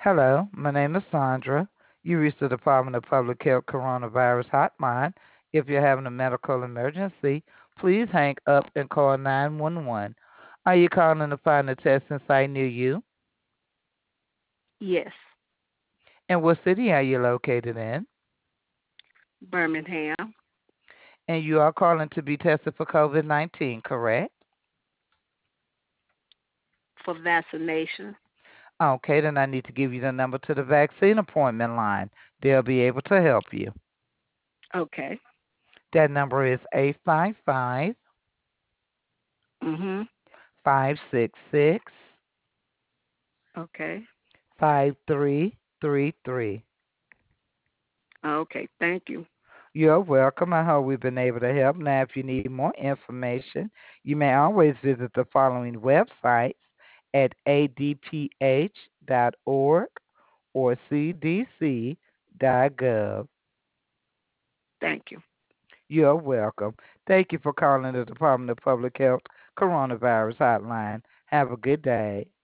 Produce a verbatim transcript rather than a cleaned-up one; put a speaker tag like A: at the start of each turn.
A: Hello, my name is Sandra. You reached the Department of Public Health Coronavirus Hotline. If you're having a medical emergency, please hang up and call nine one one. Are you calling to find a testing site near you?
B: Yes,
A: And what city are you located in?
B: Birmingham
A: And you are calling to be tested for COVID nineteen, correct?
B: for vaccination.
A: Okay, then I need to give you the number to the vaccine appointment line. They'll be able to help you.
B: Okay.
A: That number is eight five five,
B: Mhm.
A: five six six,
B: Okay.
A: five three three three.
B: Okay. Thank you.
A: You're welcome. I hope we've been able to help. Now, if you need more information, you may always visit the following websites at a d p h dot org or c d c dot gov.
B: Thank you.
A: You're welcome. Thank you for calling the Department of Public Health Coronavirus Hotline. Have a good day.